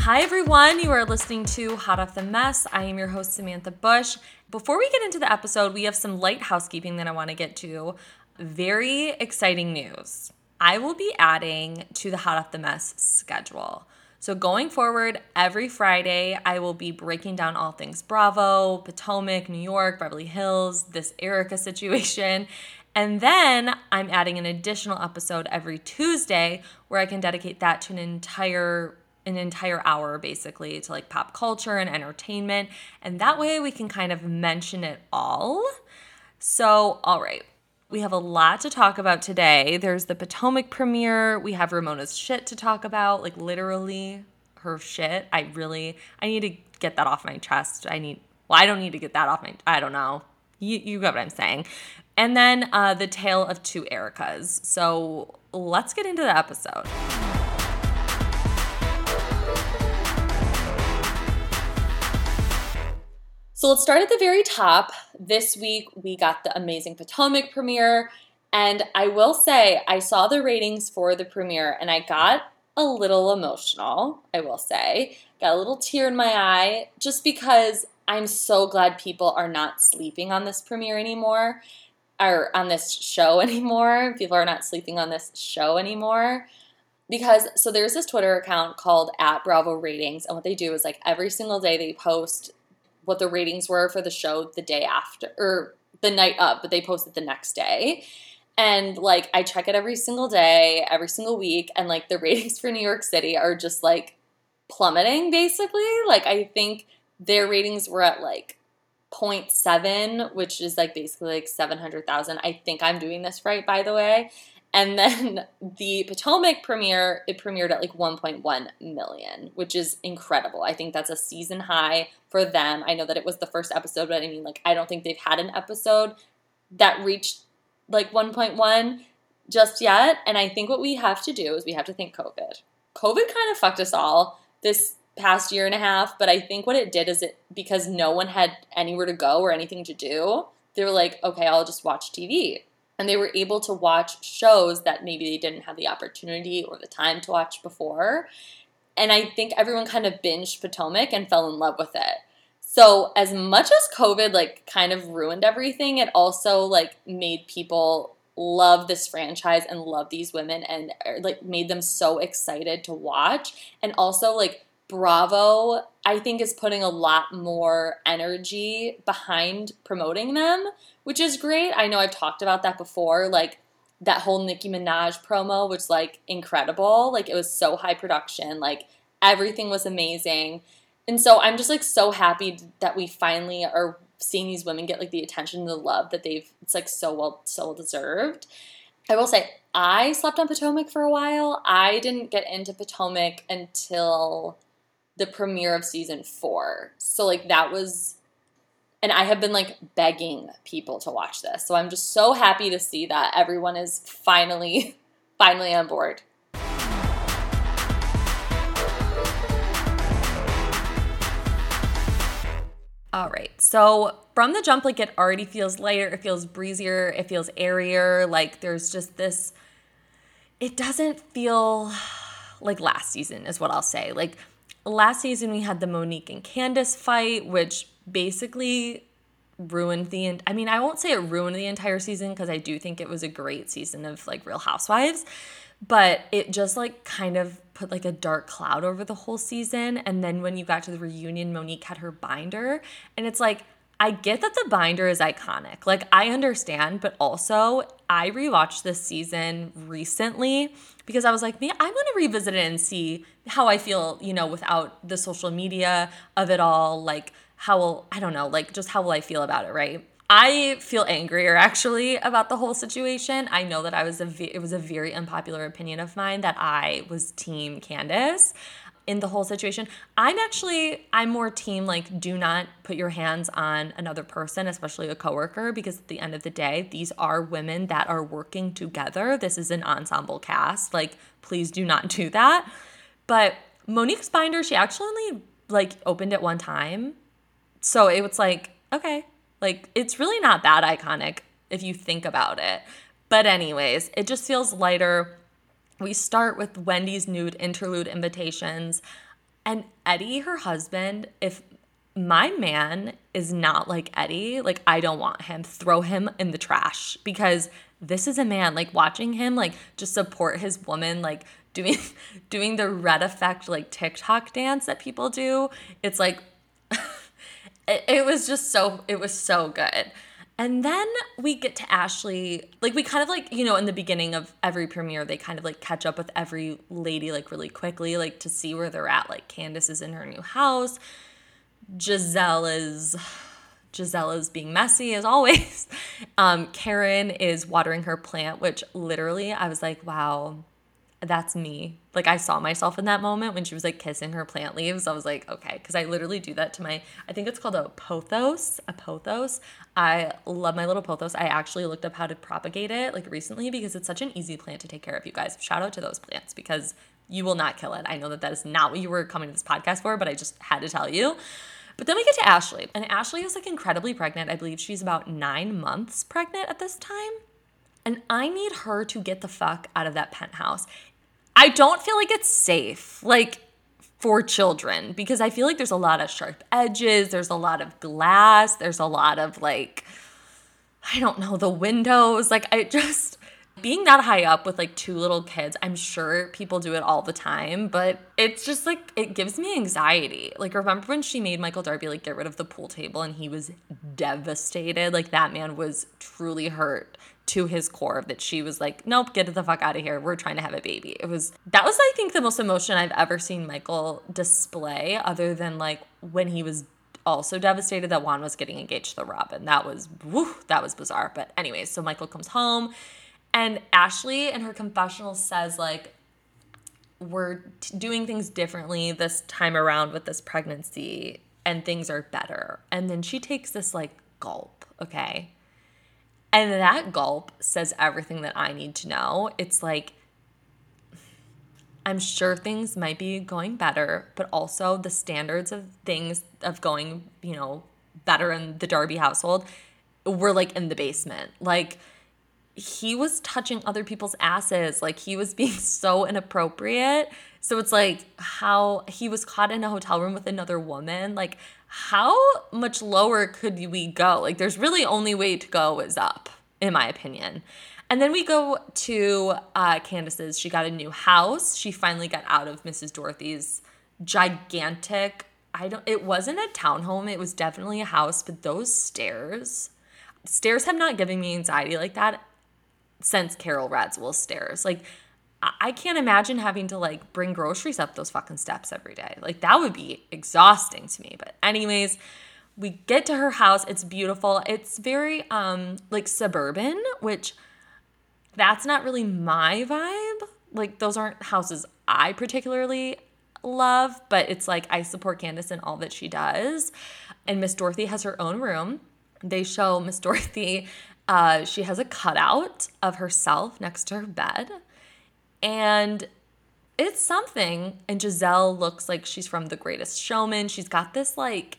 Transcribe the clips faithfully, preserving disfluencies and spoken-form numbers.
Hi everyone, you are listening to Hot Off the Mess. I am your host, Samantha Bush. Before we get into the episode, we have some light housekeeping that I want to get to. Very exciting news. I will be adding to the Hot Off the Mess schedule. So going forward, every Friday, I will be breaking down all things Bravo, Potomac, New York, Beverly Hills, this Erika situation. And then I'm adding an additional episode every Tuesday where I can dedicate that to an entire an entire hour basically to like pop culture and entertainment. And that way we can kind of mention it all. So, all right. We have a lot to talk about today. There's the Potomac premiere. We have Ramona's shit to talk about, like literally her shit. I really, I need to get that off my chest. I need, well, I don't need to get that off my, I don't know. You, you got what I'm saying. And then uh, the tale of two Erikas. So let's get into the episode. So let's start at the very top. This week, we got the amazing Potomac premiere. And I will say, I saw the ratings for the premiere and I got a little emotional, I will say. Got a little tear in my eye just because I'm so glad people are not sleeping on this premiere anymore, or on this show anymore. People are not sleeping on this show anymore. Because, so there's this Twitter account called at Bravo Ratings, and what they do is like every single day they post what the ratings were for the show the day after, or the night of, but they post it the next day. And, like, I check it every single day, every single week, and, like, the ratings for New York City are just, like, plummeting, basically. Like, I think their ratings were at, like, zero point seven, which is, like, basically, like, seven hundred thousand. I think I'm doing this right, by the way. And then the Potomac premiere, it premiered at like one point one million, which is incredible. I think that's a season high for them. I know that it was the first episode, but I mean, like, I don't think they've had an episode that reached like one point one just yet. And I think what we have to do is we have to thank COVID. COVID kind of fucked us all this past year and a half, but I think what it did is it, because no one had anywhere to go or anything to do, they were like, okay, I'll just watch T V. And they were able to watch shows that maybe they didn't have the opportunity or the time to watch before. And I think everyone kind of binged Potomac and fell in love with it. So as much as COVID, like, kind of ruined everything, it also, like, made people love this franchise and love these women and, like, made them so excited to watch. And also, like, Bravo, I think, is putting a lot more energy behind promoting them, which is great. I know I've talked about that before, like that whole Nicki Minaj promo, which, like, incredible. Like, it was so high production. Like, everything was amazing. And so I'm just, like, so happy that we finally are seeing these women get, like, the attention and the love that they've, it's, like, so well, so well deserved. I will say, I slept on Potomac for a while. I didn't get into Potomac until the premiere of season four. So, like, that was, and I have been, like, begging people to watch this. So I'm just so happy to see that everyone is finally, finally on board. All right, so from the jump, like, it already feels lighter, it feels breezier, it feels airier, like, there's just this, it doesn't feel like last season is what I'll say. Like, last season we had the Monique and Candace fight, which basically ruined the, I mean, I won't say it ruined the entire season because I do think it was a great season of, like, Real Housewives, but it just, like, kind of put, like, a dark cloud over the whole season. And then when you got to the reunion, Monique had her binder, and it's like, I get that the binder is iconic. Like, I understand, but also I rewatched this season recently because I was like, man, I want to revisit it and see how I feel, you know, without the social media of it all. Like, how will, I don't know, like, just how will I feel about it, right? I feel angrier, actually, about the whole situation. I know that I was a, it was a very unpopular opinion of mine that I was team Candace in the whole situation. I'm actually, I'm more team, like, do not put your hands on another person, especially a coworker, because at the end of the day, these are women that are working together. This is an ensemble cast. Like, please do not do that. But Monique's binder, she actually only, like, opened it one time. So it was like, okay, like, it's really not that iconic if you think about it. But anyways, it just feels lighter. We start with Wendy's nude interlude invitations. And Eddie, her husband, if my man is not like Eddie, like I don't want him. Throw him in the trash, because this is a man, like watching him like just support his woman, like doing doing the red effect like TikTok dance that people do. It's like it, it was just so it was so good. And then we get to Ashley, like we kind of like, you know, in the beginning of every premiere, they kind of like catch up with every lady like really quickly, like to see where they're at. Like Candace is in her new house. Giselle is Giselle is being messy as always. Um, Karen is watering her plant, which literally I was like, wow, that's me. Like I saw myself in that moment when she was like kissing her plant leaves. I was like, okay, because I literally do that to my, I think it's called a pothos, a pothos. I love my little pothos. I actually looked up how to propagate it like recently because it's such an easy plant to take care of, you guys. Shout out to those plants because you will not kill it. I know that that is not what you were coming to this podcast for, but I just had to tell you. But then we get to Ashley, and Ashley is like incredibly pregnant. I believe she's about nine months pregnant at this time. And I need her to get the fuck out of that penthouse. I don't feel like it's safe, like for children, because I feel like there's a lot of sharp edges. There's a lot of glass. There's a lot of like, I don't know, the windows. Like I just, being that high up with like two little kids, I'm sure people do it all the time, but it's just like, it gives me anxiety. Like remember when she made Michael Darby like get rid of the pool table and he was devastated? Like that man was truly hurt to his core that she was like, nope, get the fuck out of here. We're trying to have a baby. It was, that was, I think, the most emotion I've ever seen Michael display, other than like when he was also devastated that Juan was getting engaged to Robin. That was, whew, that was bizarre. But anyways, so Michael comes home and Ashley in her confessional says like, we're t- doing things differently this time around with this pregnancy and things are better. And then she takes this like gulp, okay? And that gulp says everything that I need to know. It's like, I'm sure things might be going better, but also the standards of things of going, you know, better in the Darby household were like in the basement. Like he was touching other people's asses. Like he was being so inappropriate. So it's like how he was caught in a hotel room with another woman. Like how much lower could we go? Like there's really only way to go is up, in my opinion. And then we go to uh, Candace's. She got a new house. She finally got out of Missus Dorothy's gigantic, I don't, it wasn't a townhome. It was definitely a house, but those stairs, stairs have not given me anxiety like that since Carol Radziwill's stairs. Like, I can't imagine having to like bring groceries up those fucking steps every day. Like that would be exhausting to me. But anyways, we get to her house. It's beautiful. It's very um like suburban, which that's not really my vibe. Like those aren't houses I particularly love, but it's like I support Candace in all that she does. And Miss Dorothy has her own room. They show Miss Dorothy, uh, she has a cutout of herself next to her bed. And it's something. And Giselle looks like she's from The Greatest Showman. She's got this like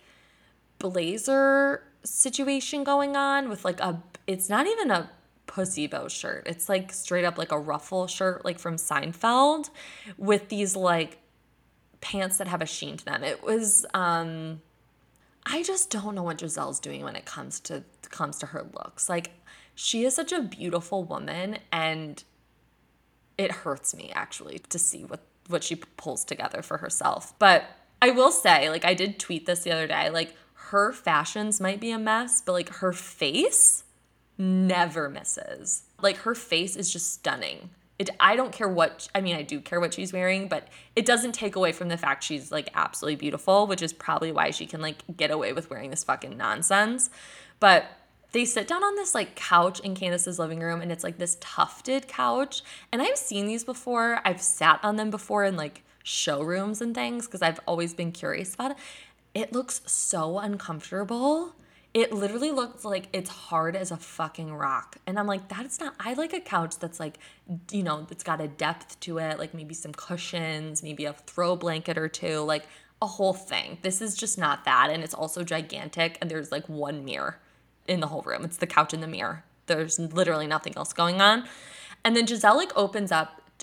blazer situation going on with like a, it's not even a pussy bow shirt. It's like straight up like a ruffle shirt like from Seinfeld with these like pants that have a sheen to them. It was, um, I just don't know what Giselle's doing when it comes to comes to her looks. Like she is such a beautiful woman and it hurts me actually to see what, what she pulls together for herself. But I will say, like I did tweet this the other day, like her fashions might be a mess, but like her face never misses. Like her face is just stunning. It, I don't care what, I mean, I do care what she's wearing, but it doesn't take away from the fact she's like absolutely beautiful, which is probably why she can like get away with wearing this fucking nonsense. But they sit down on this like couch in Candace's living room and it's like this tufted couch. And I've seen these before. I've sat on them before in like showrooms and things because I've always been curious about it. It looks so uncomfortable. It literally looks like it's hard as a fucking rock. And I'm like, that's not, I like a couch that's like, you know, it's got a depth to it, like maybe some cushions, maybe a throw blanket or two, like a whole thing. This is just not that. And it's also gigantic. And there's like one mirror in the whole room. It's the couch and the mirror. There's literally nothing else going on. And then Giselle like opens up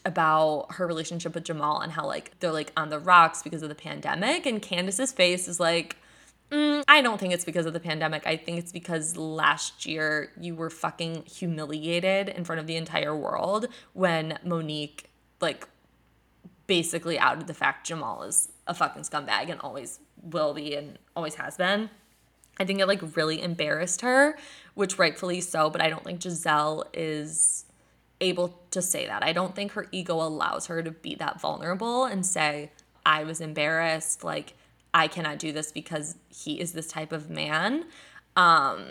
about her relationship with Jamal and how like they're like on the rocks because of the pandemic. And Candace's face is like, mm, I don't think it's because of the pandemic. I think it's because last year you were fucking humiliated in front of the entire world when Monique like basically outed the fact Jamal is a fucking scumbag and always will be and always has been. I think it like really embarrassed her, which rightfully so, but I don't think Giselle is able to say that. I don't think her ego allows her to be that vulnerable and say, I was embarrassed, like I cannot do this because he is this type of man. Um,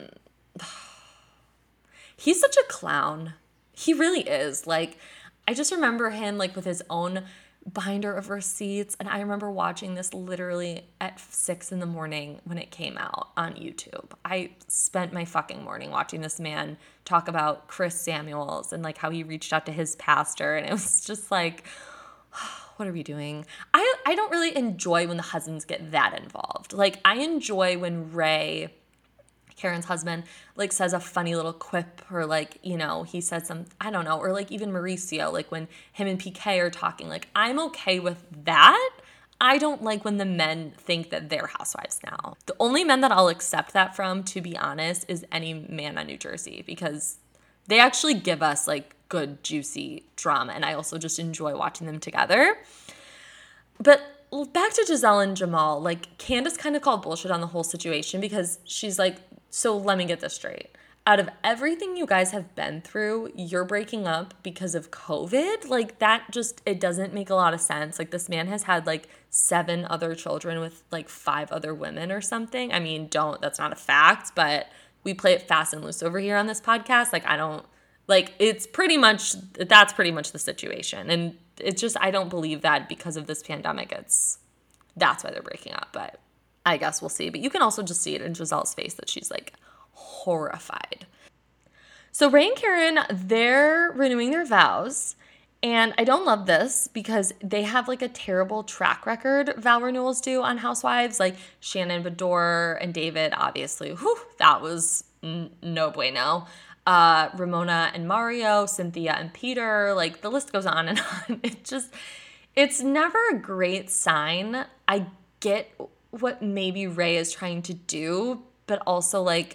he's such a clown. He really is. Like, I just remember him like with his own binder of receipts, and I remember watching this literally at six in the morning when it came out on YouTube. I spent my fucking morning watching this man talk about Chris Samuels and like how he reached out to his pastor, and it was just like, what are we doing? I I don't really enjoy when the husbands get that involved. Like, I enjoy when Ray, Karen's husband, like says a funny little quip, or like, you know, he said some, I don't know, or like even Mauricio, like when him and P K are talking, like I'm okay with that. I don't like when the men think that they're housewives now. The only men that I'll accept that from, to be honest, is any man on New Jersey, because they actually give us like good, juicy drama, and I also just enjoy watching them together. But back to Giselle and Jamal, like Candace kind of called bullshit on the whole situation because she's like, so let me get this straight. Out of everything you guys have been through, you're breaking up because of COVID? Like that just, it doesn't make a lot of sense. Like this man has had like seven other children with like five other women or something. I mean, don't, that's not a fact, but we play it fast and loose over here on this podcast. Like I don't, like it's pretty much, that's pretty much the situation. And it's just, I don't believe that because of this pandemic, it's, that's why they're breaking up. But I guess we'll see. But you can also just see it in Giselle's face that she's like horrified. So Ray and Karen, they're renewing their vows. And I don't love this because they have like a terrible track record, vow renewals do, on Housewives. Like Shannon, Bador, and David, obviously. Whew, that was n- no bueno. Uh, Ramona and Mario, Cynthia and Peter. Like the list goes on and on. It just, it's never a great sign. I get what maybe Ray is trying to do, but also like,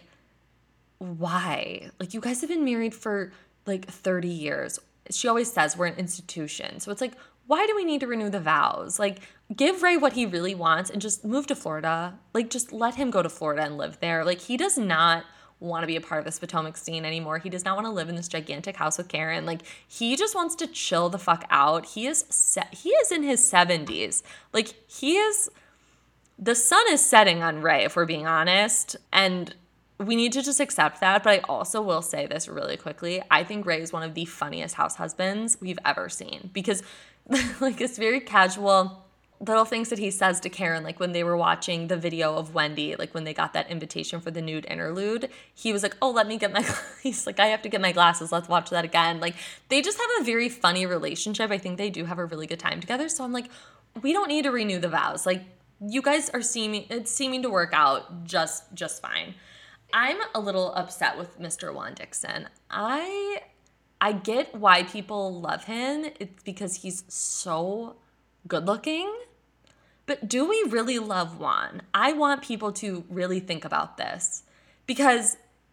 why? Like you guys have been married for like thirty years. She always says we're an institution. So it's like, why do we need to renew the vows? Like give Ray what he really wants and just move to Florida. Like just let him go to Florida and live there. Like he does not want to be a part of this Potomac scene anymore. He does not want to live in this gigantic house with Karen. Like he just wants to chill the fuck out. He is se- he is in his seventies. Like he is, the sun is setting on Ray, if we're being honest, and we need to just accept that. But I also will say this really quickly. I think Ray is one of the funniest house husbands we've ever seen, because like it's very casual little things that he says to Karen, like when they were watching the video of Wendy, like when they got that invitation for the nude interlude, he was like, oh, let me get my, he's like, I have to get my glasses. Let's watch that again. Like they just have a very funny relationship. I think they do have a really good time together. So I'm like, we don't need to renew the vows. Like you guys are seeming, it's seeming to work out just, just fine. I'm a little upset with Mister Juan Dixon. I, I get why people love him. It's because he's so good looking. But do we really love Juan? I want people to really think about this, because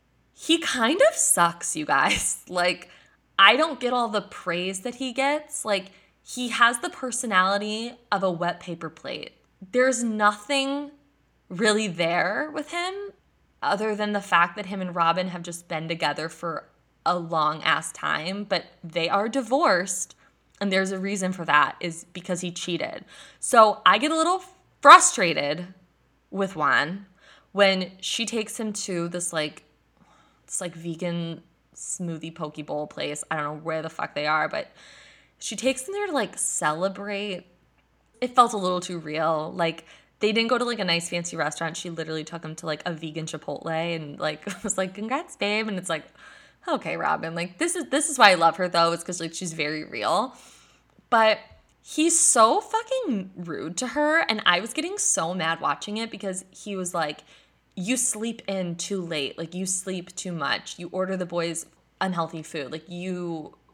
he kind of sucks, you guys. Like, I don't get all the praise that he gets. Like, he has the personality of a wet paper plate. There's nothing really there with him other than the fact that him and Robin have just been together for a long ass time, but they are divorced. And there's a reason for that, is because he cheated. So I get a little frustrated with Juan when she takes him to this like, this like vegan smoothie poke bowl place. I don't know where the fuck they are, but she takes him there to like celebrate. It felt a little too real. Like they didn't go to like a nice fancy restaurant. She literally took him to like a vegan Chipotle and like was like, congrats, babe. And it's like, okay, Robin, like this is this is why I love her though. It's because like she's very real. But he's so fucking rude to her, and I was getting so mad watching it because he was like, you sleep in too late, like you sleep too much, you order the boys unhealthy food, like you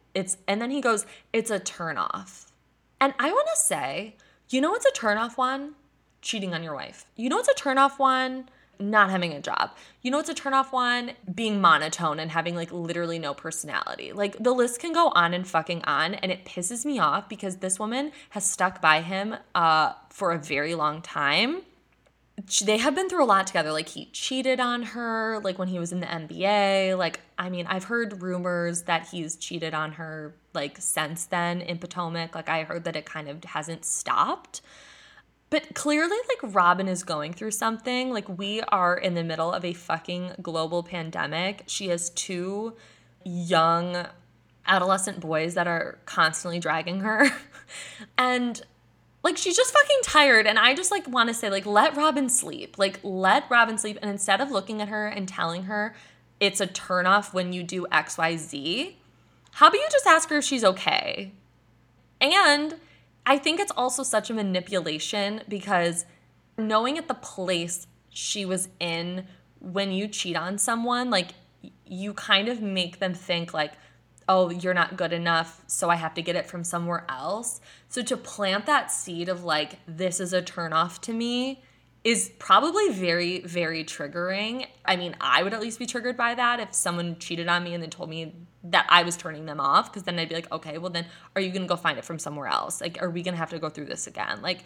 It's and then he goes, it's a turnoff. And I want to say, you know what's a turnoff one? Cheating on your wife. You know what's a turnoff one? Not having a job. You know what's a turnoff one? Being monotone and having like literally no personality. Like the list can go on and fucking on, and it pisses me off because this woman has stuck by him uh, for a very long time. They have been through a lot together. Like he cheated on her, like when he was in the N B A. Like, I mean, I've heard rumors that he's cheated on her like since then in Potomac. Like I heard that it kind of hasn't stopped. But clearly, like, Robyn is going through something. Like, we are in the middle of a fucking global pandemic. She has two young adolescent boys that are constantly dragging her. And, like, she's just fucking tired. And I just, like, want to say, like, let Robyn sleep. Like, let Robyn sleep. And instead of looking at her and telling her it's a turnoff when you do X, Y, Z, how about you just ask her if she's okay? And I think it's also such a manipulation because knowing at the place she was in when you cheat on someone, like you kind of make them think like, oh, you're not good enough, so I have to get it from somewhere else. So to plant that seed of like, this is a turnoff to me is probably very, very triggering. I mean, I would at least be triggered by that if someone cheated on me and then told me that I was turning them off, because then I'd be like, okay, well then are you going to go find it from somewhere else? Like, are we going to have to go through this again? Like,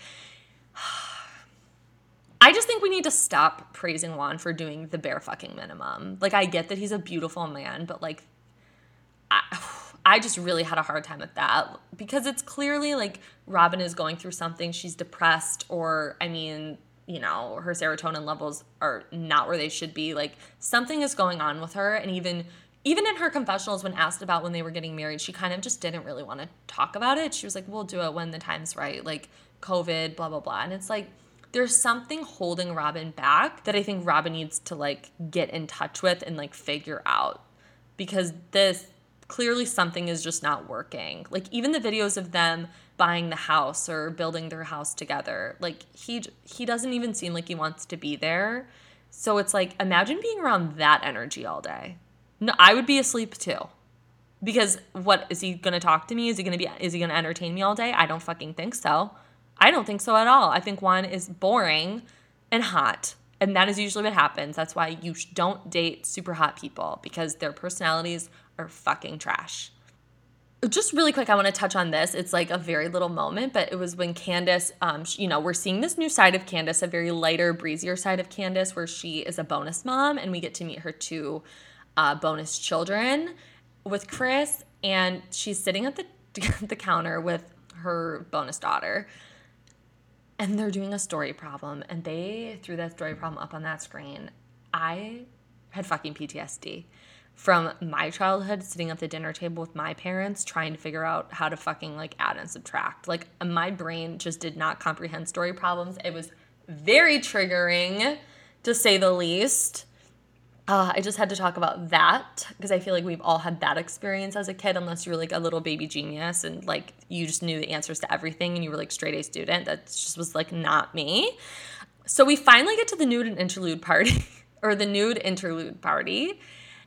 I just think we need to stop praising Juan for doing the bare fucking minimum. Like, I get that he's a beautiful man, but like, I, I just really had a hard time with that because it's clearly like Robyn is going through something. She's depressed, or, I mean, you know, her serotonin levels are not where they should be. Like, something is going on with her. And even even in her confessionals, when asked about when they were getting married, she kind of just didn't really want to talk about it. She was like, we'll do it when the time's right, like COVID, blah, blah, blah. And it's like, there's something holding Robyn back that I think Robyn needs to like get in touch with and like figure out, because this clearly something is just not working. Like, even the videos of them buying the house or building their house together, like he he doesn't even seem like he wants to be there. So it's like, imagine being around that energy all day. No, I would be asleep too. Because what, is he going to talk to me? Is he going to be is he going to entertain me all day? I don't fucking think so. I don't think so at all. I think Juan is boring and hot. And that is usually what happens. That's why you don't date super hot people, because their personalities are fucking trash. Just really quick, I want to touch on this. It's like a very little moment, but it was when Candace, um, she, you know, we're seeing this new side of Candace, a very lighter, breezier side of Candace, where she is a bonus mom, and we get to meet her two uh, bonus children with Chris, and she's sitting at the the counter with her bonus daughter, and they're doing a story problem, and they threw that story problem up on that screen. I had fucking P T S D from my childhood, sitting at the dinner table with my parents trying to figure out how to fucking like add and subtract. Like, my brain just did not comprehend story problems. It was very triggering, to say the least. Uh, I just had to talk about that because I feel like we've all had that experience as a kid, unless you were like a little baby genius and like you just knew the answers to everything and you were like straight A student. That just was like not me. So we finally get to the nude and interlude party or the nude interlude party.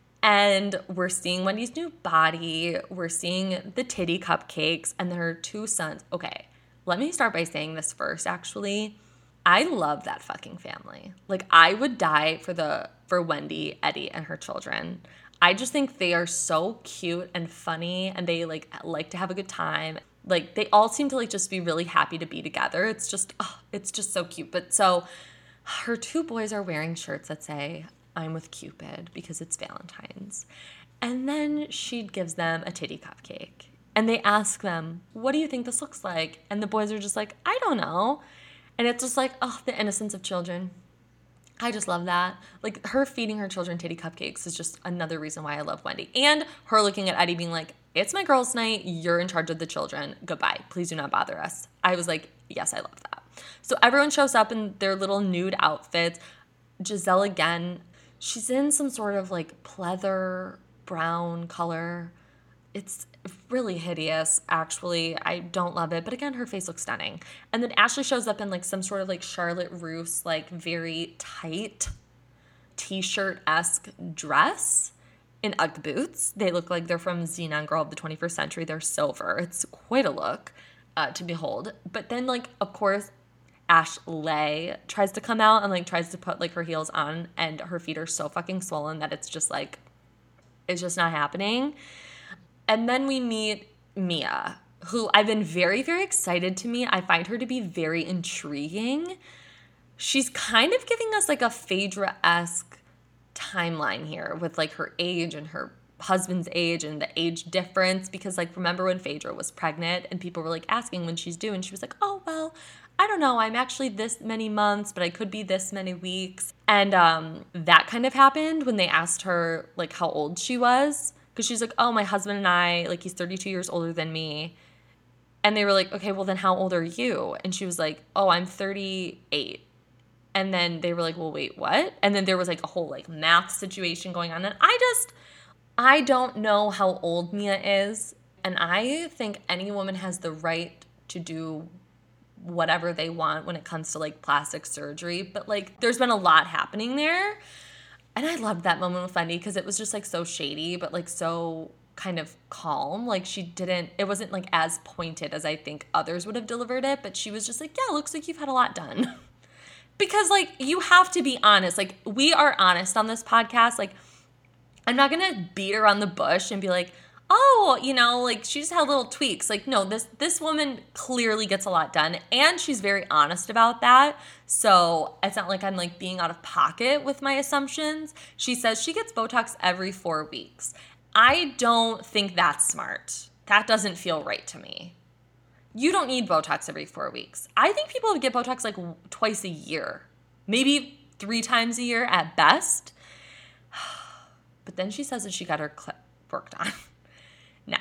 And we're seeing Wendy's new body. We're seeing the titty cupcakes and her two sons. Okay, let me start by saying this first, actually. I love that fucking family. Like, I would die for the for Wendy, Eddie, and her children. I just think they are so cute and funny, and they like like to have a good time. Like, they all seem to like just be really happy to be together. It's just, oh, it's just so cute. But so her two boys are wearing shirts that say, I'm with Cupid, because it's Valentine's. And then she gives them a titty cupcake. And they ask them, what do you think this looks like? And the boys are just like, I don't know. And it's just like, oh, the innocence of children. I just love that. Like, her feeding her children titty cupcakes is just another reason why I love Wendy. And her looking at Eddie being like, it's my girls' night. You're in charge of the children. Goodbye. Please do not bother us. I was like, yes, I love that. So everyone shows up in their little nude outfits. Giselle again, she's in some sort of like pleather brown color. It's really hideous, actually. I don't love it. But again, her face looks stunning. And then Ashley shows up in like some sort of like Charlotte Russe, like very tight t-shirt-esque dress. in Ugg boots. They look like they're from Xenon Girl of the twenty-first century. They're silver. It's quite a look uh, to behold. But then, like, of course, Ashley tries to come out and, like, tries to put, like, her heels on, and her feet are so fucking swollen that it's just, like, it's just not happening. And then we meet Mia, who I've been very, very excited to meet. I find her to be very intriguing. She's kind of giving us, like, a Phaedra-esque timeline here with, like, her age and her husband's age and the age difference, because, like, remember when Phaedra was pregnant and people were, like, asking when she's due, and she was like, oh, well, I don't know, I'm actually this many months, but I could be this many weeks. And um, that kind of happened when they asked her, like, how old she was, because she's like, oh, my husband and I, like, he's thirty-two years older than me. And they were like, okay, well, then how old are you? And she was like, oh, I'm thirty-eight. And then they were like, well, wait, what? And then there was, like, a whole, like, math situation going on. And I just, I don't know how old Mia is. And I think any woman has the right to do whatever they want when it comes to, like, plastic surgery. But, like, there's been a lot happening there. And I loved that moment with Fendi because it was just, like, so shady, but, like, so kind of calm. Like, she didn't, it wasn't, like, as pointed as I think others would have delivered it. But she was just like, yeah, looks like you've had a lot done. Because, like, you have to be honest. Like, we are honest on this podcast. Like, I'm not going to beat around the bush and be like, oh, you know, like, she just had little tweaks. Like, no, this this woman clearly gets a lot done. And she's very honest about that. So it's not like I'm, like, being out of pocket with my assumptions. She says she gets Botox every four weeks. I don't think that's smart. That doesn't feel right to me. You don't need Botox every four weeks. I think people would get Botox like twice a year, maybe three times a year at best. But then she says that she got her clip worked on. Now,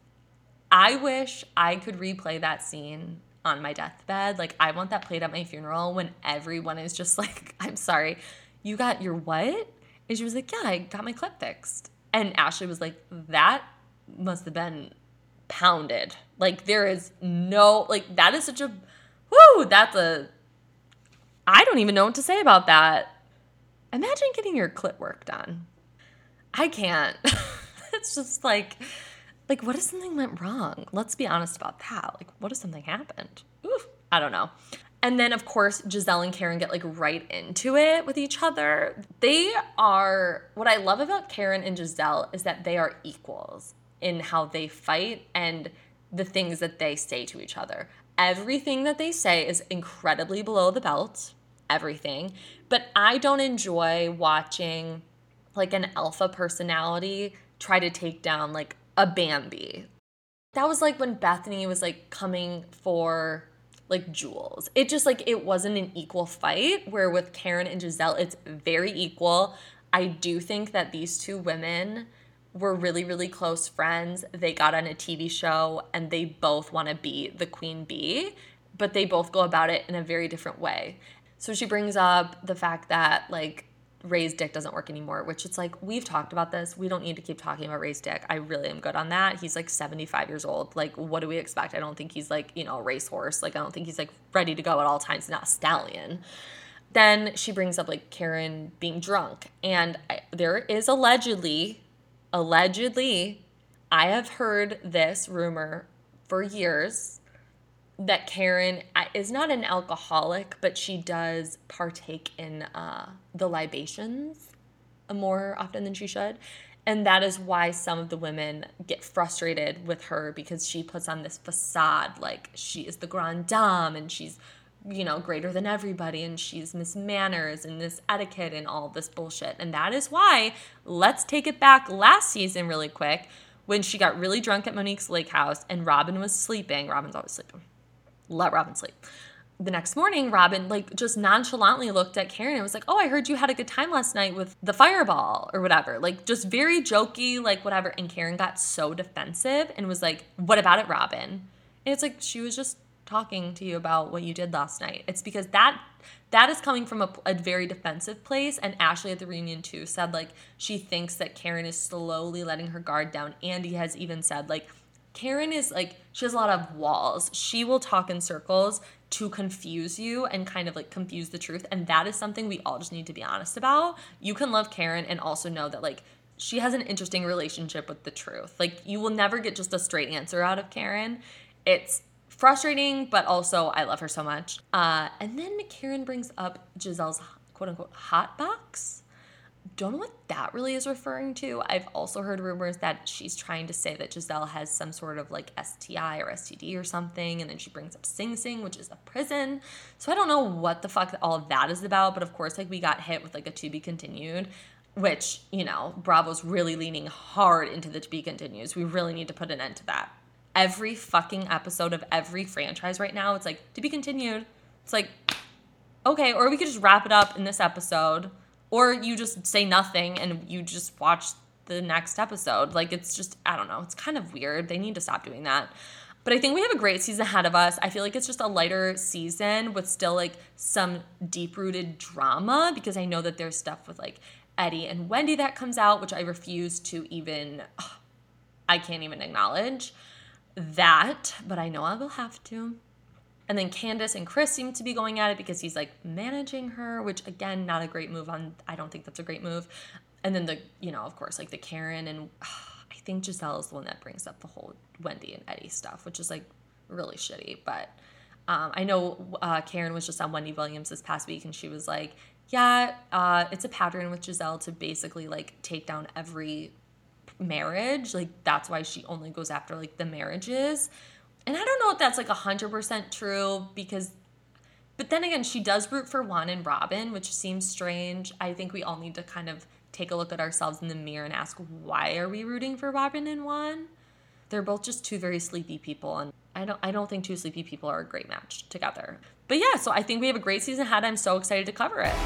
I wish I could replay that scene on my deathbed. Like, I want that played at my funeral when everyone is just like, I'm sorry, you got your what? And she was like, yeah, I got my clip fixed. And Ashley was like, that must have been pounded. Like, there is no, like, that is such a, whoo, that's a, I don't even know what to say about that. Imagine getting your clit work done. I can't. It's just like, like, what if something went wrong? Let's be honest about that. Like, what if something happened? Oof, I don't know. And then, of course, Giselle and Karen get, like, right into it with each other. They are, what I love about Karen and Giselle is that they are equals in how they fight and the things that they say to each other. Everything that they say is incredibly below the belt, everything. But I don't enjoy watching, like, an alpha personality try to take down, like, a Bambi. That was, like, when Bethany was, like, coming for, like, Jules. It just, like, it wasn't an equal fight, where with Karen and Giselle, it's very equal. I do think that these two women were really, really close friends. They got on a T V show and they both want to be the queen bee, but they both go about it in a very different way. So she brings up the fact that, like, Ray's dick doesn't work anymore, which it's like, we've talked about this. We don't need to keep talking about Ray's dick. I really am good on that. He's like seventy-five years old. Like, what do we expect? I don't think he's like, you know, a racehorse. Like, I don't think he's like ready to go at all times. He's not a stallion. Then she brings up, like, Karen being drunk. And I, there is allegedly... Allegedly, I have heard this rumor for years that Karen is not an alcoholic, but she does partake in uh, the libations more often than she should. And that is why some of the women get frustrated with her, because she puts on this facade like she is the grande dame and she's, you know, greater than everybody, and she's Miss Manners and this etiquette and all this bullshit. And that is why, let's take it back last season really quick, when she got really drunk at Monique's lake house and Robin was sleeping. Robin's always sleeping. Let Robin sleep. The next morning, Robin, like, just nonchalantly looked at Karen and was like, oh, I heard you had a good time last night with the fireball or whatever. Like, just very jokey, like, whatever. And Karen got so defensive and was like, what about it, Robin? And it's like, she was just talking to you about what you did last night. It's because that that is coming from a, a very defensive place. And Ashley at the reunion too said, like, she thinks that Karen is slowly letting her guard down. Andy has even said, like, Karen is like, she has a lot of walls. She will talk in circles to confuse you and kind of like confuse the truth. And that is something we all just need to be honest about. You can love Karen and also know that, like, she has an interesting relationship with the truth. Like, you will never get just a straight answer out of Karen. It's frustrating, but also I love her so much. Uh, and then Karen brings up Gizelle's quote-unquote hot box. Don't know what that really is referring to. I've also heard rumors that she's trying to say that Gizelle has some sort of like S T I or S T D or something, and then she brings up Sing Sing, which is a prison. So I don't know what the fuck all of that is about, but of course, like, we got hit with like a to be continued, which, you know, Bravo's really leaning hard into the to be continues. We really need to put an end to that. Every fucking episode of every franchise right now, it's like, to be continued. It's like, okay, or we could just wrap it up in this episode. Or you just say nothing and you just watch the next episode. Like, it's just, I don't know. It's kind of weird. They need to stop doing that. But I think we have a great season ahead of us. I feel like it's just a lighter season with still, like, some deep-rooted drama, because I know that there's stuff with, like, Eddie and Wendy that comes out, which I refuse to even, ugh, I can't even acknowledge that. But I know I will have to. And then Candace and Chris seem to be going at it because he's, like, managing her, which, again, not a great move on. I don't think that's a great move. And then the, you know, of course, like, the Karen and uh, I think Gizelle is the one that brings up the whole Wendy and Eddie stuff, which is, like, really shitty. But um, I know uh, Karen was just on Wendy Williams this past week, and she was like, yeah, uh, it's a pattern with Gizelle to basically, like, take down every marriage. Like, that's why she only goes after, like, the marriages. And I don't know if that's, like, one hundred percent true, because, but then again, she does root for Juan and Robin, which seems strange. I think we all need to kind of take a look at ourselves in the mirror and ask, why are we rooting for Robin and Juan? They're both just two very sleepy people, and I don't I don't think two sleepy people are a great match together. But yeah, so I think we have a great season ahead. I'm so excited to cover it.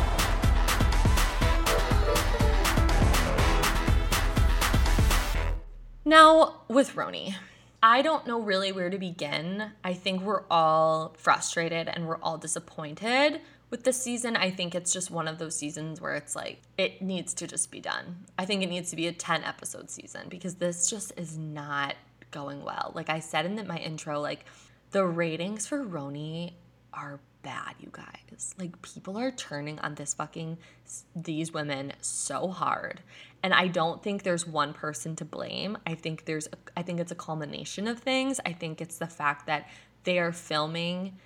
Now, with Roni, I don't know really where to begin. I think we're all frustrated and we're all disappointed with this season. I think it's just one of those seasons where it's like, it needs to just be done. I think it needs to be a ten episode season, because this just is not going well. Like I said in the, my intro, like, the ratings for Roni are bad, you guys. Like, people are turning on this fucking, these women so hard. And I don't think there's one person to blame. I think there's, a, I think it's a culmination of things. I think it's the fact that they are filming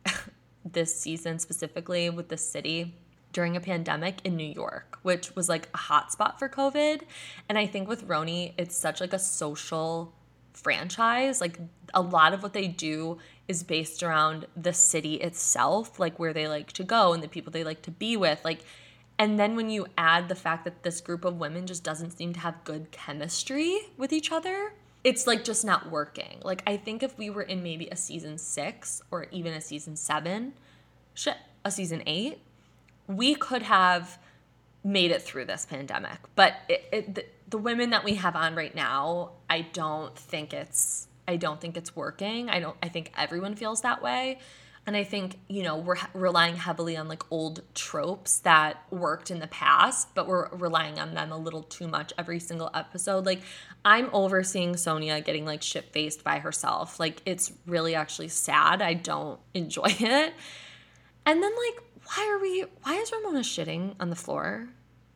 this season specifically with the city during a pandemic in New York, which was like a hotspot for COVID. And I think with Roni, it's such like a social franchise. Like, a lot of what they do is based around the city itself, like where they like to go and the people they like to be with. Like, and then when you add the fact that this group of women just doesn't seem to have good chemistry with each other, it's like just not working. Like, I think if we were in maybe a season six or even a season seven, shit, a season eight, we could have made it through this pandemic. But it, it, the, the women that we have on right now, I don't think it's, I don't think it's working. I don't, I think everyone feels that way. And I think, you know, we're relying heavily on like old tropes that worked in the past, but we're relying on them a little too much every single episode. Like, I'm over seeing Sonia getting like shit-faced by herself. Like, it's really actually sad. I don't enjoy it. And then like, why are we, why is Ramona shitting on the floor?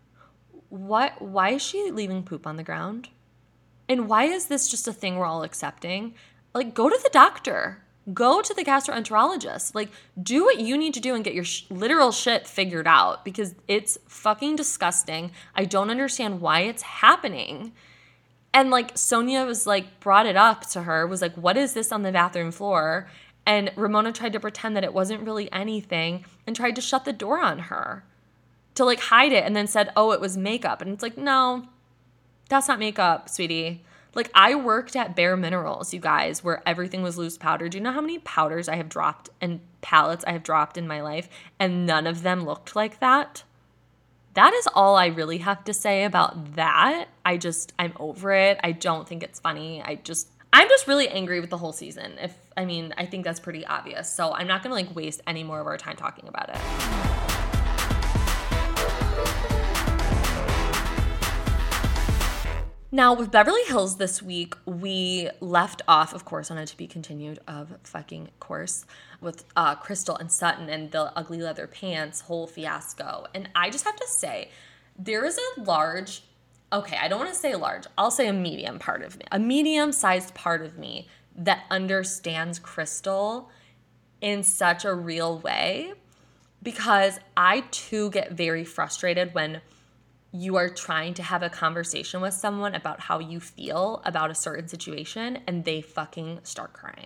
What, why is she leaving poop on the ground? And why is this just a thing we're all accepting? Like, go to the doctor. Go to the gastroenterologist. Like, do what you need to do and get your sh- literal shit figured out, because it's fucking disgusting. I don't understand why it's happening. And like, Sonia was like, brought it up to her, was like, what is this on the bathroom floor? And Ramona tried to pretend that it wasn't really anything and tried to shut the door on her to like hide it, and then said, oh, it was makeup. And it's like, no, that's not makeup, sweetie. Like, I worked at Bare Minerals, you guys, where everything was loose powder. Do you know how many powders I have dropped and palettes I have dropped in my life, and none of them looked like that? That is all I really have to say about that. I just, I'm over it. I don't think it's funny. I just, I'm just really angry with the whole season. If, I mean, I think that's pretty obvious. So I'm not going to like waste any more of our time talking about it. Now, with Beverly Hills this week, we left off, of course, on a to be continued of fucking course with uh, Crystal and Sutton and the ugly leather pants whole fiasco. And I just have to say, there is a large okay, I don't want to say large. I'll say a medium part of me, a medium-sized part of me that understands Crystal in such a real way, because I too get very frustrated when you are trying to have a conversation with someone about how you feel about a certain situation and they fucking start crying.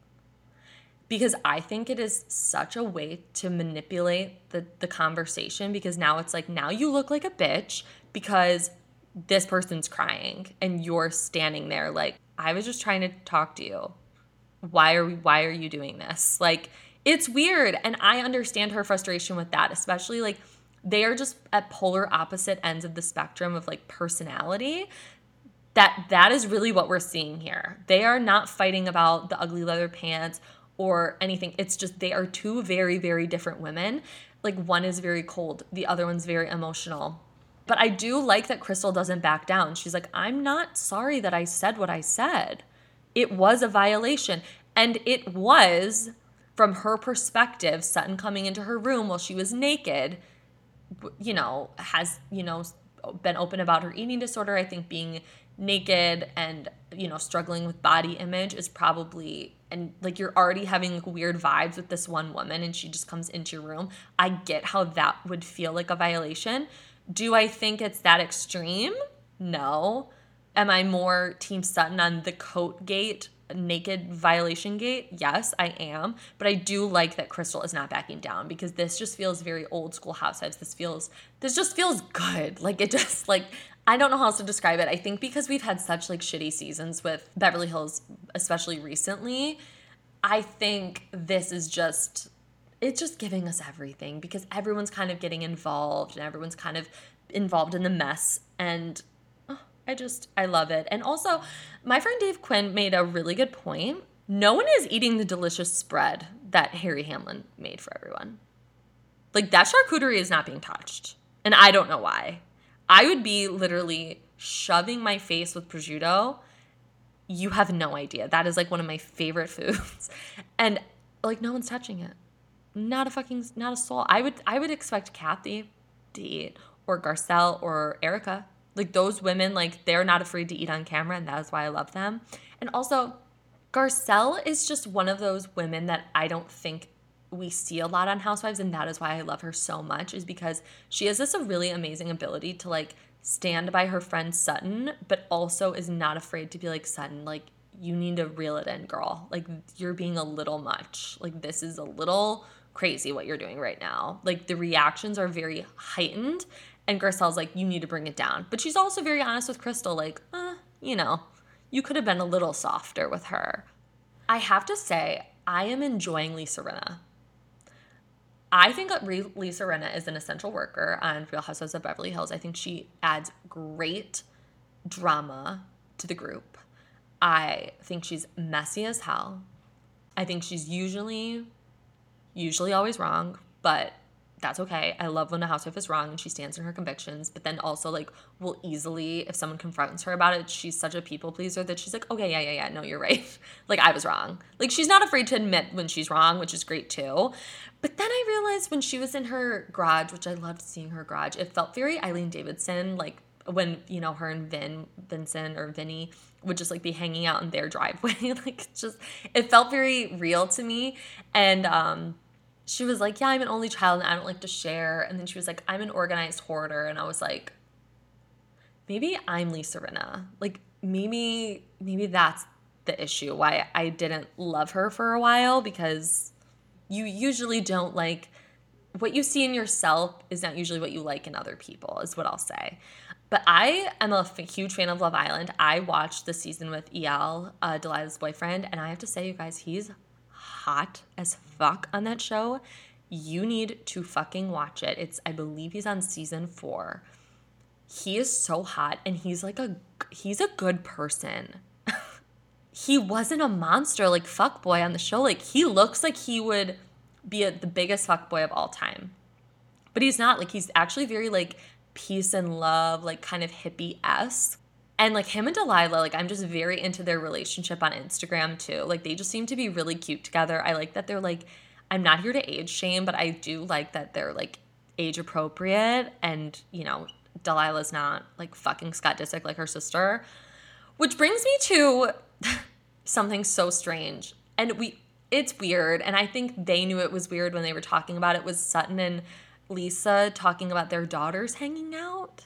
Because I think it is such a way to manipulate the, the conversation, because now it's like, now you look like a bitch because this person's crying and you're standing there like, I was just trying to talk to you. Why are we, why are you doing this? Like, it's weird. And I understand her frustration with that, especially like they are just at polar opposite ends of the spectrum of like personality. That that is really what we're seeing here. They are not fighting about the ugly leather pants or anything. It's just they are two very, very different women. Like one is very cold, the other one's very emotional. But I do like that Crystal doesn't back down. She's like, I'm not sorry that I said what I said. It was a violation. And it was, from her perspective, Sutton coming into her room while she was naked, you know, has, you know, been open about her eating disorder. I think being naked and, you know, struggling with body image is probably, and like you're already having like weird vibes with this one woman and she just comes into your room. I get how that would feel like a violation. Do I think it's that extreme? No. Am I more Team Sutton on the coat gate, naked violation gate? Yes, I am. But I do like that Crystal is not backing down, because this just feels very old school Housewives. This feels, this just feels good. Like it just like, I don't know how else to describe it. I think because we've had such like shitty seasons with Beverly Hills, especially recently, I think this is just, it's just giving us everything, because everyone's kind of getting involved and everyone's kind of involved in the mess. And oh, I just, I love it. And also, my friend Dave Quinn made a really good point. No one is eating the delicious spread that Harry Hamlin made for everyone. Like, that charcuterie is not being touched. And I don't know why. I would be literally shoving my face with prosciutto. You have no idea. That is like one of my favorite foods. And like, no one's touching it. Not a fucking, not a soul. I would, I would expect Kathy to eat, or Garcelle, or Erica. Like those women, like they're not afraid to eat on camera, and that is why I love them. And also, Garcelle is just one of those women that I don't think we see a lot on Housewives, and that is why I love her so much, is because she has this a really amazing ability to like stand by her friend Sutton, but also is not afraid to be like, Sutton, like you need to reel it in, girl. Like you're being a little much. Like this is a little crazy what you're doing right now. Like the reactions are very heightened, and Garcelle's like, you need to bring it down. But she's also very honest with Crystal, like, uh, you know, you could have been a little softer with her. I have to say, I am enjoying Lisa Rinna. I think that Lisa Rinna is an essential worker on Real Housewives of Beverly Hills. I think she adds great drama to the group. I think she's messy as hell. I think she's usually, usually always wrong, but that's okay. I love when a housewife is wrong and she stands in her convictions, but then also like will easily, if someone confronts her about it, she's such a people pleaser that she's like, okay, yeah, yeah, yeah, no, you're right. Like I was wrong. Like she's not afraid to admit when she's wrong, which is great too. But then I realized when she was in her garage, which I loved seeing her garage, it felt very Eileen Davidson, like when, you know, her and Vin, Vincent or Vinny would just like be hanging out in their driveway. Like it's just, it felt very real to me. And, um, she was like, yeah, I'm an only child and I don't like to share. And then she was like, I'm an organized hoarder. And I was like, maybe I'm Lisa Rinna. Like maybe, maybe that's the issue why I didn't love her for a while, because you usually don't like what you see in yourself is not usually what you like in other people, is what I'll say. But I am a f- huge fan of Love Island. I watched the season with E L, uh, Delilah's boyfriend. And I have to say, you guys, he's hot as fuck on that show. You need to fucking watch it. It's, I believe he's on season four. He is so hot, and he's like a, he's a good person. He wasn't a monster like fuckboy on the show. Like he looks like he would be a, the biggest fuckboy of all time. But he's not. Like he's actually very like peace and love, like kind of hippie-esque. And, like, him and Delilah, like, I'm just very into their relationship on Instagram, too. Like, they just seem to be really cute together. I like that they're, like, I'm not here to age shame, but I do like that they're, like, age appropriate. And, you know, Delilah's not like fucking Scott Disick like her sister. Which brings me to something so strange. And we it's weird, and I think they knew it was weird when they were talking about it, was Sutton and Lisa talking about their daughters hanging out.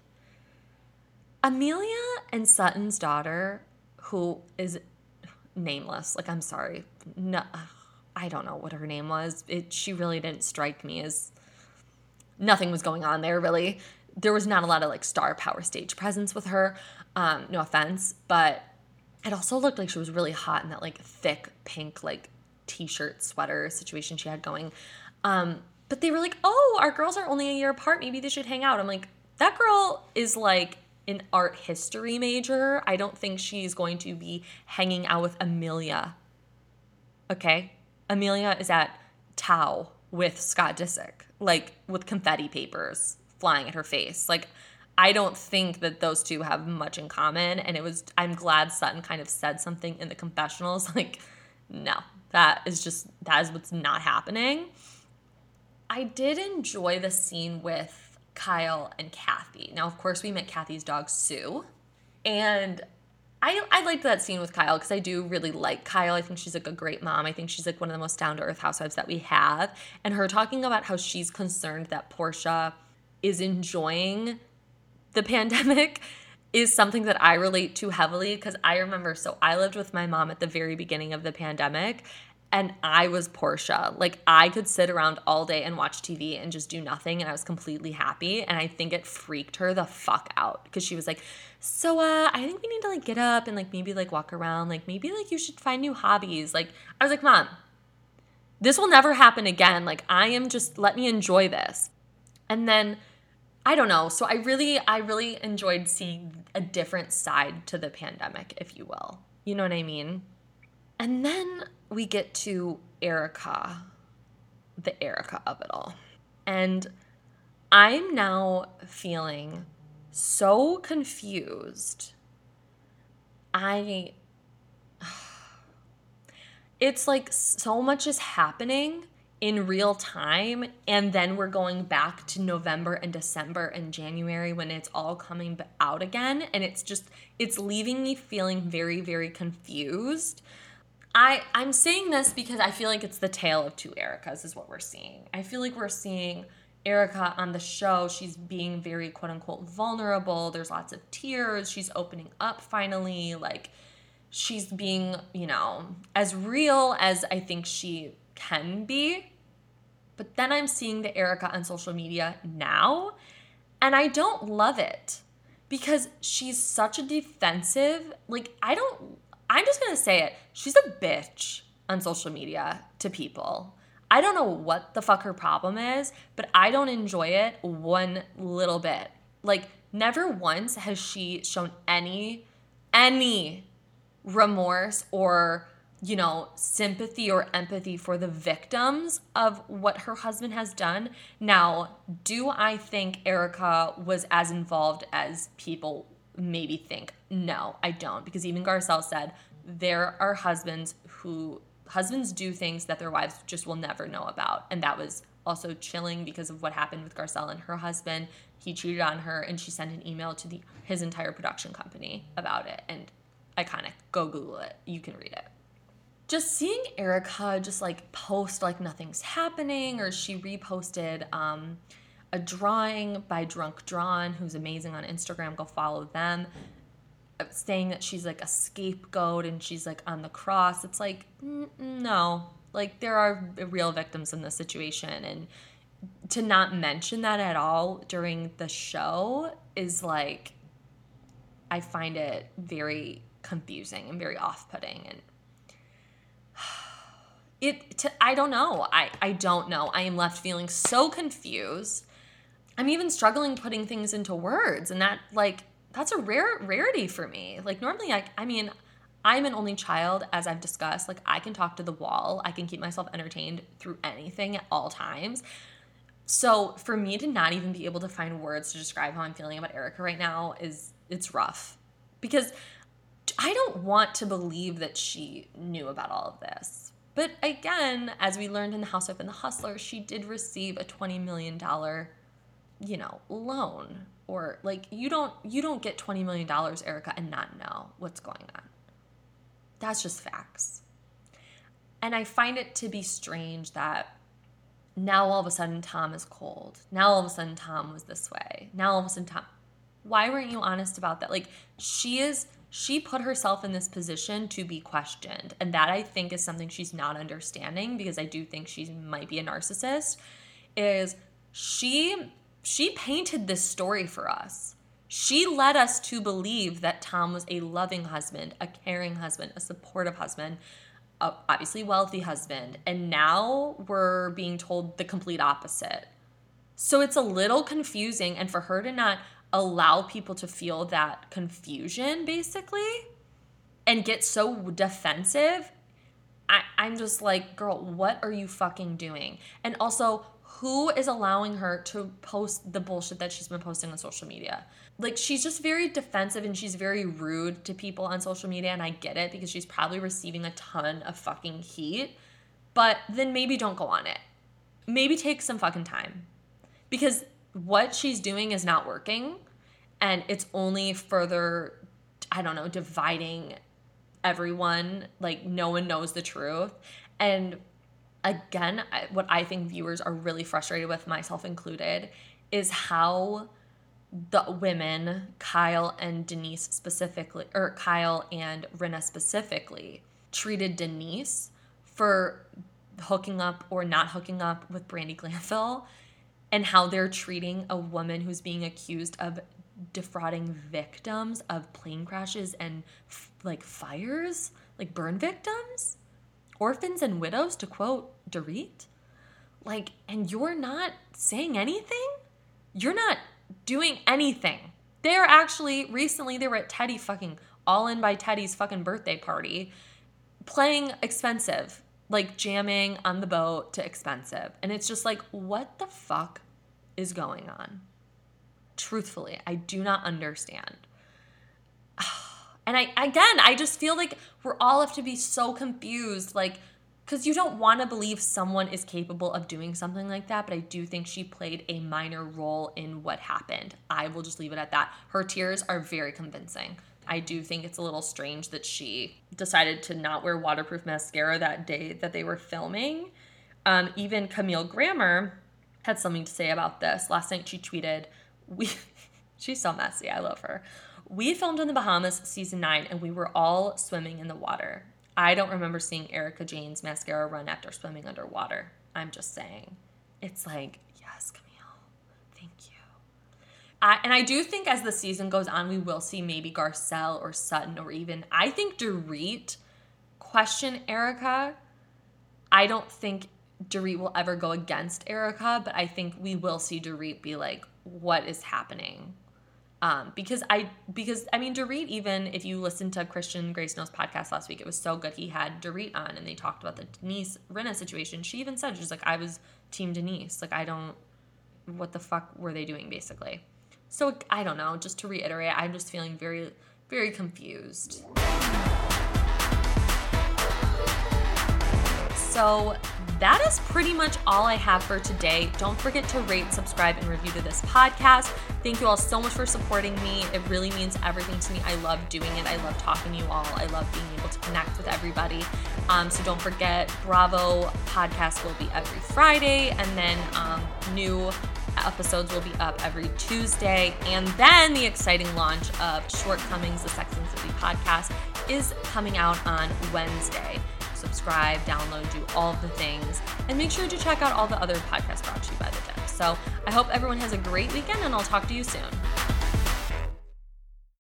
Amelia and Sutton's daughter, who is nameless, like, I'm sorry, no, I don't know what her name was. It, she really didn't strike me as, nothing was going on there, really. There was not a lot of, like, star power stage presence with her, um, no offense, but it also looked like she was really hot in that, like, thick pink, like, t-shirt sweater situation she had going. Um, but they were like, oh, our girls are only a year apart. Maybe they should hang out. I'm like, that girl is, like, an art history major. I don't think she's going to be hanging out with Amelia. Okay? Amelia is at Tao with Scott Disick, like, with confetti papers flying at her face. Like, I don't think that those two have much in common, and it was, I'm glad Sutton kind of said something in the confessionals, like, no, that is just, that is what's not happening. I did enjoy the scene with Kyle and Kathy. Now, of course, we met Kathy's dog, Sue, and I I liked that scene with Kyle because I do really like Kyle. I think she's like a great mom. I think she's like one of the most down-to-earth housewives that we have, and her talking about how she's concerned that Portia is enjoying the pandemic is something that I relate to heavily because I remember, so I lived with my mom at the very beginning of the pandemic, and I was Portia. Like, I could sit around all day and watch T V and just do nothing, and I was completely happy, and I think it freaked her the fuck out because she was like, so uh, I think we need to, like, get up and, like, maybe, like, walk around. Like, maybe, like, you should find new hobbies. Like, I was like, Mom, this will never happen again. Like, I am just, let me enjoy this. And then, I don't know. So I really, I really enjoyed seeing a different side to the pandemic, if you will. You know what I mean? And then we get to Erika, the Erika of it all. And I'm now feeling so confused. I, it's like so much is happening in real time, and then we're going back to November and December and January when it's all coming out again, and it's just, it's leaving me feeling very, very confused. I, I'm saying this because I feel like it's the tale of two Erikas is what we're seeing. I feel like we're seeing Erika on the show. She's being very quote-unquote vulnerable. There's lots of tears. She's opening up finally. Like, she's being, you know, as real as I think she can be. But then I'm seeing the Erika on social media now, and I don't love it because she's such a defensive, like, I don't, I'm just going to say it. She's a bitch on social media to people. I don't know what the fuck her problem is, but I don't enjoy it one little bit. Like, never once has she shown any, any remorse or, you know, sympathy or empathy for the victims of what her husband has done. Now, do I think Erika was as involved as people maybe think? No, I don't. Because even Garcelle said there are husbands who, husbands do things that their wives just will never know about. And that was also chilling because of what happened with Garcelle and her husband. He cheated on her, and she sent an email to the his entire production company about it. And iconic. Go Google it. You can read it. Just seeing Erika just, like, post like nothing's happening, or she reposted um, a drawing by Drunk Drawn, who's amazing on Instagram. Go follow them. Saying that she's, like, a scapegoat and she's, like, on the cross. It's like, n- no. Like, there are real victims in this situation. And to not mention that at all during the show is, like, I find it very confusing and very off-putting. And It, to, I don't know. I, I don't know. I am left feeling so confused. I'm even struggling putting things into words. And that, like, that's a rare rarity for me. Like, normally, I, I mean, I'm an only child, as I've discussed. Like, I can talk to the wall. I can keep myself entertained through anything at all times. So for me to not even be able to find words to describe how I'm feeling about Erika right now is, it's rough. Because I don't want to believe that she knew about all of this. But again, as we learned in The Housewife and the Hustler, she did receive a twenty million dollars you know, loan or like you don't you don't get twenty million dollars, Erika, and not know what's going on. That's just facts. And I find it to be strange that now all of a sudden Tom is cold. Now all of a sudden Tom was this way. Now all of a sudden Tom. Why weren't you honest about that? Like she is, she put herself in this position to be questioned. And that I think is something she's not understanding, because I do think she might be a narcissist, is she, she painted this story for us. She led us to believe that Tom was a loving husband, a caring husband, a supportive husband, a obviously wealthy husband. And now we're being told the complete opposite. So it's a little confusing. And for her to not allow people to feel that confusion, basically, and get so defensive, I, I'm just like, girl, what are you fucking doing? And also, who is allowing her to post the bullshit that she's been posting on social media? Like, she's just very defensive and she's very rude to people on social media, and I get it because she's probably receiving a ton of fucking heat, but then maybe don't go on it. Maybe take some fucking time, because what she's doing is not working, and it's only further, I don't know, dividing everyone. Like, no one knows the truth. And again, what I think viewers are really frustrated with, myself included, is how the women, Kyle and Denise specifically, or Kyle and Rinna specifically, treated Denise for hooking up or not hooking up with Brandi Glanville, and how they're treating a woman who's being accused of defrauding victims of plane crashes and like fires, like burn victims, orphans and widows, to quote Dorit. Like, and you're not saying anything? You're not doing anything. They're actually, recently they were at Teddy fucking, All In by Teddy's fucking birthday party, playing Expensive, like jamming on the boat to Expensive. And it's just like, what the fuck is going on? Truthfully, I do not understand. And I, again, I just feel like we're all have to be so confused, like, because you don't want to believe someone is capable of doing something like that, but I do think she played a minor role in what happened. I will just leave it at that. Her tears are very convincing. I do think it's a little strange that she decided to not wear waterproof mascara that day that they were filming. Um, even Camille Grammer had something to say about this. Last night she tweeted, "We," she's so messy, I love her. "We filmed in the Bahamas season nine and we were all swimming in the water. I don't remember seeing Erika Jayne's mascara run after swimming underwater." I'm just saying. It's like, yes, Camille, thank you. I, and I do think as the season goes on, we will see maybe Garcelle or Sutton, or even, I think Dorit question Erika. I don't think Dorit will ever go against Erika, but I think we will see Dorit be like, what is happening? Um, because I, because I mean, Dorit, even if you listen to Christian Grey Snow's podcast last week, it was so good. He had Dorit on and they talked about the Denise Rinna situation. She even said, she's like, I was team Denise. Like, I don't, what the fuck were they doing basically? So I don't know, just to reiterate, I'm just feeling very, very confused. So that is pretty much all I have for today. Don't forget to rate, subscribe, and review to this podcast. Thank you all so much for supporting me. It really means everything to me. I love doing it. I love talking to you all. I love being able to connect with everybody. Um, so don't forget, Bravo podcast will be every Friday, and then um, new episodes will be up every Tuesday. And then the exciting launch of Shortcomings, the Sex and the City podcast, is coming out on Wednesday. Subscribe, download, do all of the things, and make sure to check out all the other podcasts brought to you by The Dip. So I hope everyone has a great weekend, and I'll talk to you soon.